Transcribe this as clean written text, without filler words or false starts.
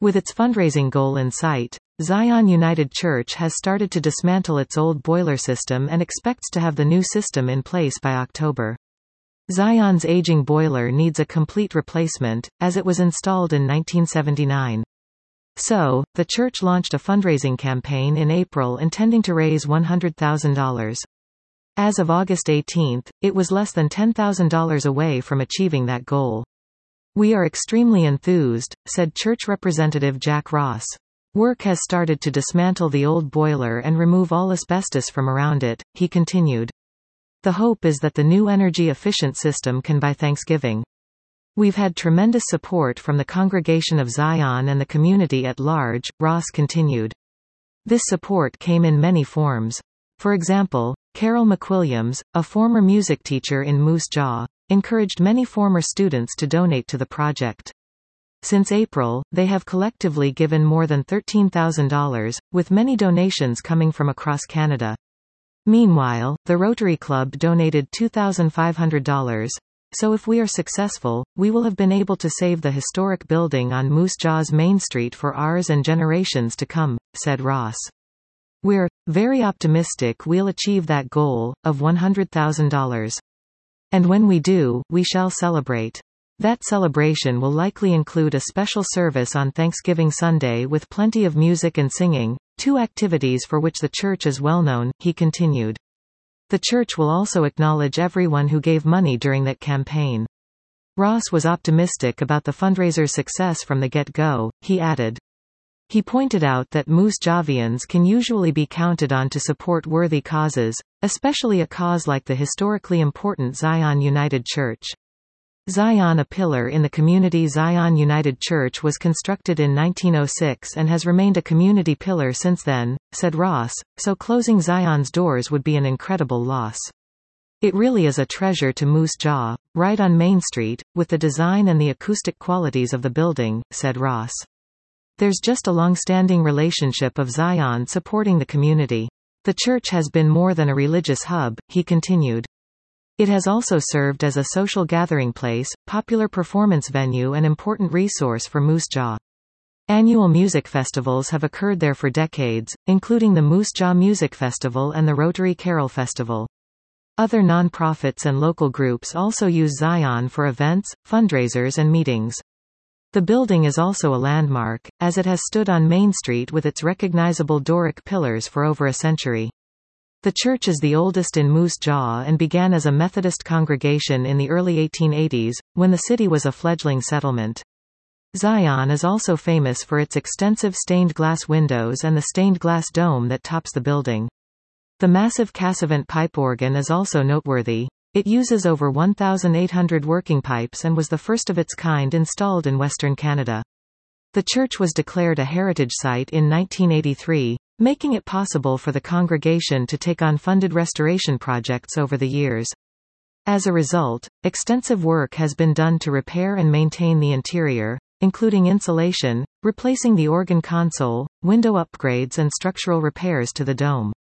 With its fundraising goal in sight, Zion United Church has started to dismantle its old boiler system and expects to have the new system in place by October. Zion's aging boiler needs a complete replacement, as it was installed in 1979. So, the church launched a fundraising campaign in April intending to raise $100,000. As of August 18, it was less than $10,000 away from achieving that goal. "We are extremely enthused," said Church Representative Jack Ross. "Work has started to dismantle the old boiler and remove all asbestos from around it," he continued. "The hope is that the new energy-efficient system can by Thanksgiving. We've had tremendous support from the Congregation of Zion and the community at large," Ross continued. This support came in many forms. For example, Carol McWilliams, a former music teacher in Moose Jaw, encouraged many former students to donate to the project. Since April, they have collectively given more than $13,000, with many donations coming from across Canada. Meanwhile, the Rotary Club donated $2,500. "So if we are successful, we will have been able to save the historic building on Moose Jaw's Main Street for ours and generations to come," said Ross. "We're very optimistic we'll achieve that goal, of $100,000. And when we do, we shall celebrate. That celebration will likely include a special service on Thanksgiving Sunday with plenty of music and singing, two activities for which the church is well known," he continued. The church will also acknowledge everyone who gave money during that campaign. Ross was optimistic about the fundraiser's success from the get-go, he added. He pointed out that Moose Javians can usually be counted on to support worthy causes, especially a cause like the historically important Zion United Church. Zion, a pillar in the community Zion United Church, was constructed in 1906 and has remained a community pillar since then, said Ross, so closing Zion's doors would be an incredible loss. "It really is a treasure to Moose Jaw, right on Main Street, with the design and the acoustic qualities of the building," said Ross. "There's just a long-standing relationship of Zion supporting the community. The church has been more than a religious hub," he continued. It has also served as a social gathering place, popular performance venue and important resource for Moose Jaw. Annual music festivals have occurred there for decades, including the Moose Jaw Music Festival and the Rotary Carol Festival. Other non-profits and local groups also use Zion for events, fundraisers and meetings. The building is also a landmark, as it has stood on Main Street with its recognizable Doric pillars for over a century. The church is the oldest in Moose Jaw and began as a Methodist congregation in the early 1880s, when the city was a fledgling settlement. Zion is also famous for its extensive stained glass windows and the stained glass dome that tops the building. The massive Cassavant pipe organ is also noteworthy. It uses over 1,800 working pipes and was the first of its kind installed in Western Canada. The church was declared a heritage site in 1983, making it possible for the congregation to take on funded restoration projects over the years. As a result, extensive work has been done to repair and maintain the interior, including insulation, replacing the organ console, window upgrades and structural repairs to the dome.